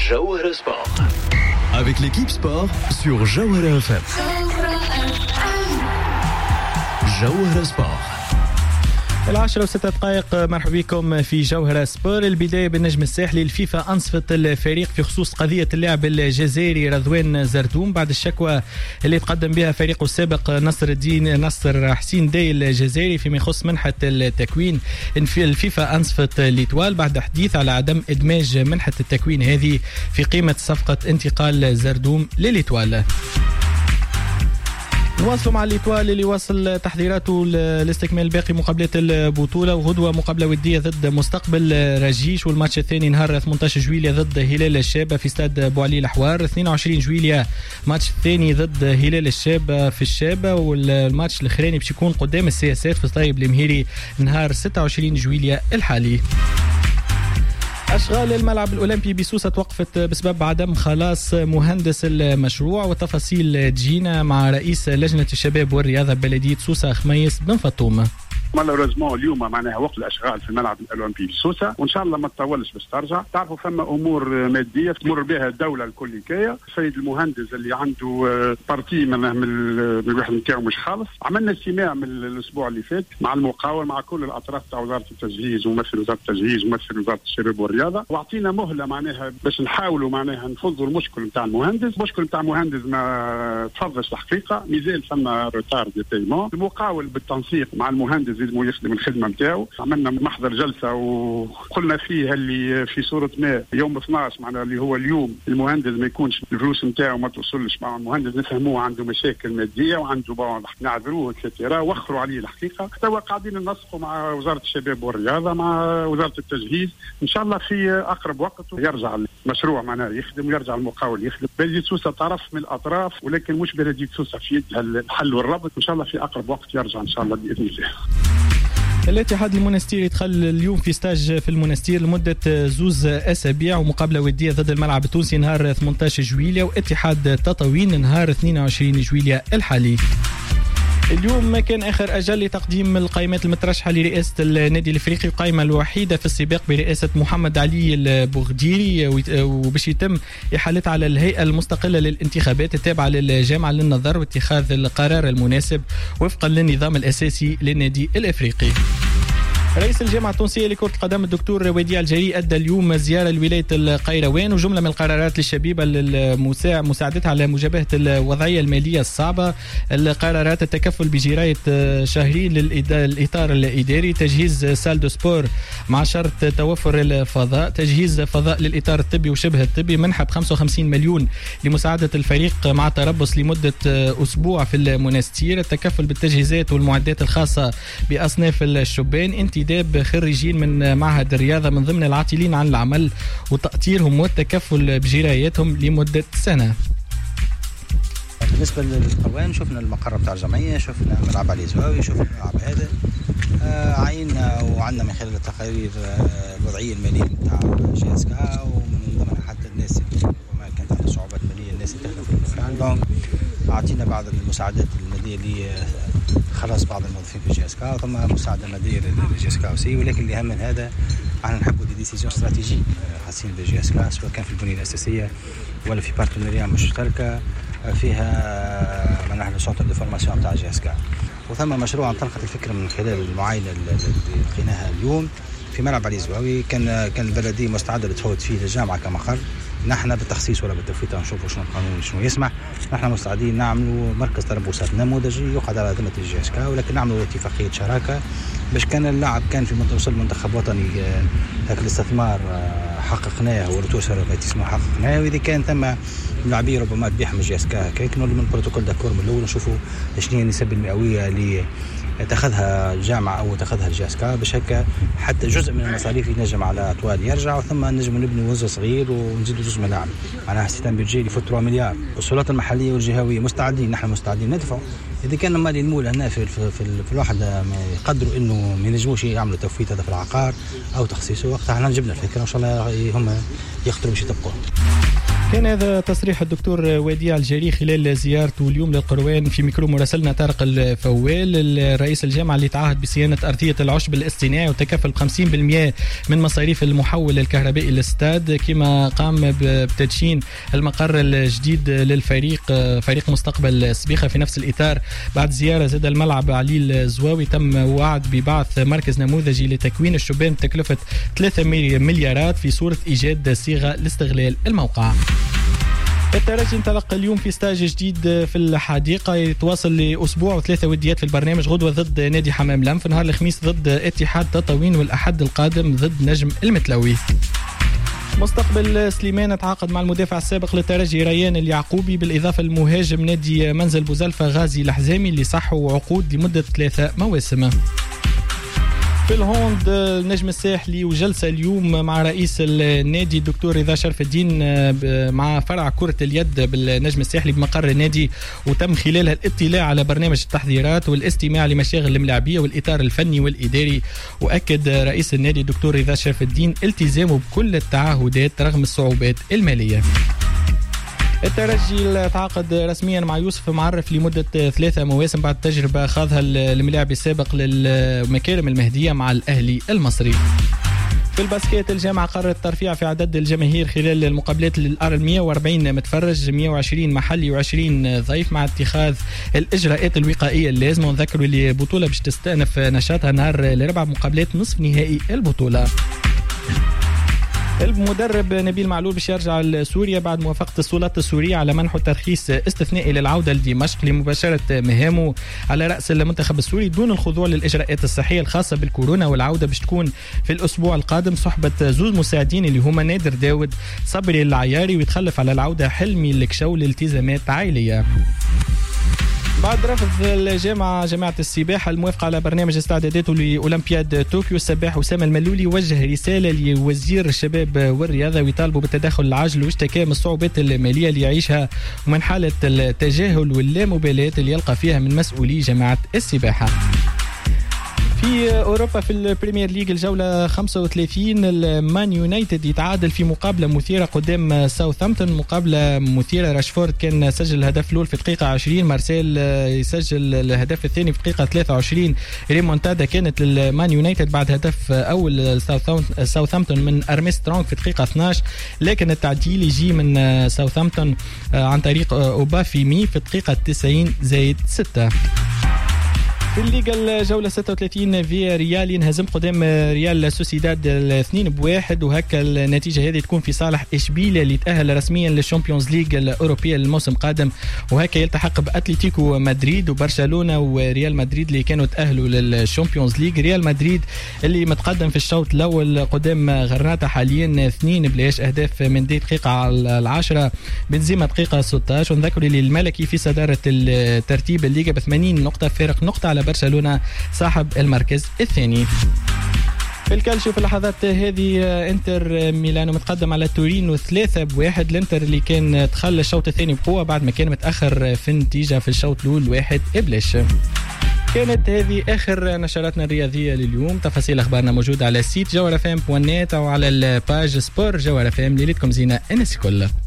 Jawhara Sport. Avec l'équipe sport sur Jawhara FM. Jawhara Sport. 10:06 مرحبا بكم في جوهرة سبور. البداية بالنجم الساحلي. الفيفا أنصفت الفريق في خصوص قضية اللاعب الجزائري رضوان زردوم بعد الشكوى اللي تقدم بها فريقه السابق نصر حسين داي الجزائري فيما يخص منحة التكوين. الفيفا أنصفت ليتوال بعد حديث على عدم إدماج منحة التكوين هذه في قيمة صفقة انتقال زردوم لليتوال. نواصلوا مع الإيطوال اللي واصل تحضيراته لاستكمال باقي مقابلات البطولة، وغدوة مقابلة ودية ضد مستقبل رجيش، والماتش الثاني نهار 18 جويلية ضد هلال الشابة في استاد بوعلي الحوار. 22 جويلية ماتش الثاني ضد هلال الشابة في الشابة، والماتش الأخراني باش يكون قدام السياسات في طيب المهيري نهار 26 جويلية الحالي. أشغال الملعب الأولمبي بسوسة توقفت بسبب عدم خلاص مهندس المشروع، والتفاصيل تجينا مع رئيس لجنة الشباب والرياضة ببلدية سوسة خميس بن فطوم. مالوريزمون اليوم معناها وقت الاشغال في الملعب الاولمبي بسوسه، وان شاء الله ما تطولش باش ترجع. تعرفوا فما امور ماديه تمر بها الدوله الكليكيه. السيد المهندس اللي عنده بارتي من الواحد نتاعو مش خالص. عملنا اجتماع من الاسبوع اللي فات مع المقاول مع كل الاطراف تاع وزاره التجهيز وممثل وزاره التجهيز وممثل وزاره الشباب والرياضه، واعطينا مهله معناها باش نحاولوا معناها نفضوا المشكل نتاع المهندس. المشكل نتاع المهندس ما تفضلش الحقيقه، مازال فما روتار دي بيمون. المقاول بالتنسيق مع المهندس يخدم الخدمه نتاعو. عملنا محضر جلسه وقلنا فيها اللي في صوره ما يوم 12 معناها اللي هو اليوم المهندس ما يكونش الفلوس نتاعو ما توصلش مع المهندس، نفهموه عنده مشاكل ماديه وعنده نعذروه اكسترا، وخروا عليه الحقيقه. توا قاعدين ننسقوا مع وزاره الشباب والرياضه مع وزاره التجهيز، ان شاء الله في اقرب وقت يرجع المشروع معناها يخدم ويرجع المقاول يخدم. بلدية سوسه طرف من الاطراف، ولكن مش بلدية سوسه في يدها الحل والربط. ان شاء الله في اقرب وقت يرجع ان شاء الله باذن الله. الاتحاد المنستير يدخل اليوم في ستاج في المنستير لمدة 2 أسابيع، ومقابلة ودية ضد الملعب التونسي نهار 18 جويلية، واتحاد تطاوين نهار 22 جويلية الحالي. اليوم كان آخر أجل لتقديم القائمات المترشحة لرئاسة النادي الإفريقي، القائمة الوحيدة في السباق برئاسة محمد علي البغديري، وباش يتم إحالتها على الهيئة المستقلة للانتخابات التابعة للجامعة للنظر واتخاذ القرار المناسب وفقا للنظام الأساسي للنادي الإفريقي. رئيس الجامعة التونسية لكرة القدم الدكتور وديع الجري أدى اليوم زيارة لولاية القيروان، وجملة من القرارات للشبيبة مساعدتها على مجابهة الوضعية المالية الصعبة. القرارات التكفل بجراية شهرين للإطار الإداري، تجهيز سال دو سبور مع شرط توفر الفضاء، تجهيز فضاء للإطار الطبي وشبه الطبي، منحة ب 55 مليون لمساعدة الفريق مع تربص لمدة أسبوع في المنستير، التكفل بالتجهيزات والمعدات الخاصة بأصناف الشبان، انتداب خريجين من معهد الرياضة من ضمن العاطلين عن العمل وتأطيرهم والتكفل بجراياتهم لمدة سنة. بالنسبة للقروان شفنا المقر بتاع الجمعية، شفنا ملعب علي زواوي، شفنا الملعب هذا، عينا وعندنا من خلال التقارير الوضعية المالية بتاع جياسكا، ومن ضمن حتى الناس ما كانت عندها صعوبات مالية الناس اللي تخدم في المكان، أعطينا بعض المساعدات المادية اللي خلاص بعض الموظفين في جياسكا، ثم مساعدة مادية لجياسكا وسي. ولكن اللي أهم من هذا احنا نحبوا دي ديسيزيون استراتيجية خاصين بجياسكا، سواء كان في البنية الأساسية ولا في بارتنرية مشتركة فيها منح صوت الفورماسيون تاع جياسكا. وثم مشروع انطلقت الفكرة من خلال المعاينة اللي لقيناها اليوم في ملعب علي زواوي. كان البلدية مستعدة لتفوت فيه للجامعة كمقر. نحن بالتخصيص ولا بالتفويت نشوفوا شنو القانون شنو يسمح. نحن مستعدين نعملوا مركز تربصات نموذجي يقعد على ذمة الجياسكا، ولكن نعملوا اتفاقية شراكة باش كان اللاعب كان في وصل منتخب وطني هاك الاستثمار حققناه ورتو سيرفيتيسمو حققناه، واذا كان ثم لاعبيه ربما تبيعهم الجياسكا هكاك نولوا من البروتوكول داكور من الاول نشوفوا شنو هي النسب المئويه اللي تاخذها الجامعه او تاخذها الجياسكا، باش هكا حتى جزء من المصاريف ينجم على طوال يرجع، وثم نجم نبني وزن صغير ونزيدوا جزء ملاعب. معناها سيستم بيجي اللي فوت 3 مليار. والسلطات المحليه والجهويه مستعدين، نحن مستعدين ندفعوا. اذا كان مالي المول هنا في الواحد ما يقدروا انه ما ينجموش يعملوا تفويت هذا في العقار او تخصيصه، وقتها احنا جبنا الفكره وان شاء الله هم يخطروا باش يطبقوها. كان هذا تصريح الدكتور وديع الجري خلال زيارته اليوم للقروان في ميكرو مراسلنا طارق الفوال. الرئيس الجامعة اللي تعهد بصيانة أرضية العشب الاصطناعي وتكفل 50% من مصاريف المحول الكهربائي للاستاد، كما قام بتدشين المقر الجديد للفريق فريق مستقبل سبيخة في نفس الإطار. بعد زيارة زاد الملعب علي الزواوي تم وعد ببعث مركز نموذجي لتكوين الشبان بتكلفة 3 مليارات في صورة إيجاد صيغة لاستغلال الموقع. الترجي انطلق اليوم في ستاج جديد في الحديقة يتواصل لأسبوع و3 وديات في البرنامج، غدوة ضد نادي حمام لنف، نهار الخميس ضد اتحاد تطاوين، والأحد القادم ضد نجم المتلوي. مستقبل سليمان تعاقد مع المدافع السابق للترجي ريان اليعقوبي، بالإضافة للمهاجم نادي منزل بوزلفة غازي الحزامي اللي صحوا عقود لمدة 3 مواسم. في الهوند النجم الساحلي وجلسة اليوم مع رئيس النادي الدكتور رضا شرف الدين مع فرع كرة اليد بالنجم الساحلي بمقر النادي، وتم خلالها الاطلاع على برنامج التحضيرات والاستماع لمشاغل الملاعبية والإطار الفني والإداري. وأكد رئيس النادي الدكتور رضا شرف الدين التزامه بكل التعهدات رغم الصعوبات المالية. الترجي تعاقد رسميا مع يوسف معرف لمدة 3 مواسم بعد تجربة خاضها الملاعب السابق للمكارم المهدية مع الأهلي المصري. في الباسكيت الجامعة قررت ترفيع في عدد الجماهير خلال المقابلات للأر 140 متفرج، 120 محلي و20 ضيف، مع اتخاذ الإجراءات الوقائية اللازمة. ونذكروا اللي البطولة باش تستأنف نشاطها نهار الأربعاء مقابلات نصف نهائي البطولة. المدرب نبيل معلول باش يرجع لسوريا بعد موافقة السلطات السورية على منح ترخيص استثنائي للعودة لدمشق لمباشرة مهامه على رأس المنتخب السوري دون الخضوع للإجراءات الصحية الخاصة بالكورونا. والعودة باش تكون في الأسبوع القادم صحبة زوز مساعدين اللي هما نادر داود صبري العياري، ويتخلف على العودة حلمي الكشو لالتزامات عائلية. بعد رفض الجامعة جامعة السباحة الموافقة على برنامج استعداداته لأولمبياد طوكيو، السباح أسامة الملولي وجه رسالة لوزير الشباب والرياضة ويطالبوا بالتدخل العاجل، واشتكى من الصعوبات المالية اللي يعيشها ومن حالة التجاهل واللامبالاة اللي يلقى فيها من مسؤولي جامعة السباحة. في أوروبا في البريمير ليج الجولة 35 المان يونايتد يتعادل في مقابلة مثيرة قدام ساوثهامبتون، مقابلة مثيرة. راشفورد كان سجل الهدف الأول في دقيقة 20، مارسيل يسجل الهدف الثاني في دقيقة 23. ريمونتادا كانت للمان يونايتد بعد هدف أول ساوثهامبتون من أرمسترونغ في دقيقة 12، لكن التعديل يجي من ساوثهامبتون عن طريق أوبافيمي في دقيقة 90+6. في الليغا الجولة 36 في ريال ينهزم قدام ريال سوسيداد 2-1، وهكا النتيجة هذه تكون في صالح إشبيلية اللي تأهل رسميا للشامبيونز ليج الأوروبية للموسم القادم، وهكا يلتحق بأتليتيكو مدريد وبرشلونة وريال مدريد اللي كانوا تأهلوا للشامبيونز ليج. ريال مدريد اللي متقدم في الشوط الأول قدام غرناطة حاليا 2 أهداف من دقيقة 10 بنزيما دقيقة 16. ونذكر لي الملكي في صدارة الترتيب الليغا ب 80 نقطة، فارق نقطة على برشلونة صاحب المركز الثاني. في الكالشيو في اللحظات هذه انتر ميلانو متقدم على تورينو 3-1. الانتر اللي كان تخلى الشوط الثاني بقوة بعد ما كان متأخر في النتيجة في الشوط الأول 1-0. كانت هذه آخر نشراتنا الرياضية لليوم. تفاصيل أخبارنا موجودة على السيت جوهر FM.net أو على الباج سبور جوهر FM. ليلتكم زينة الناس كلها.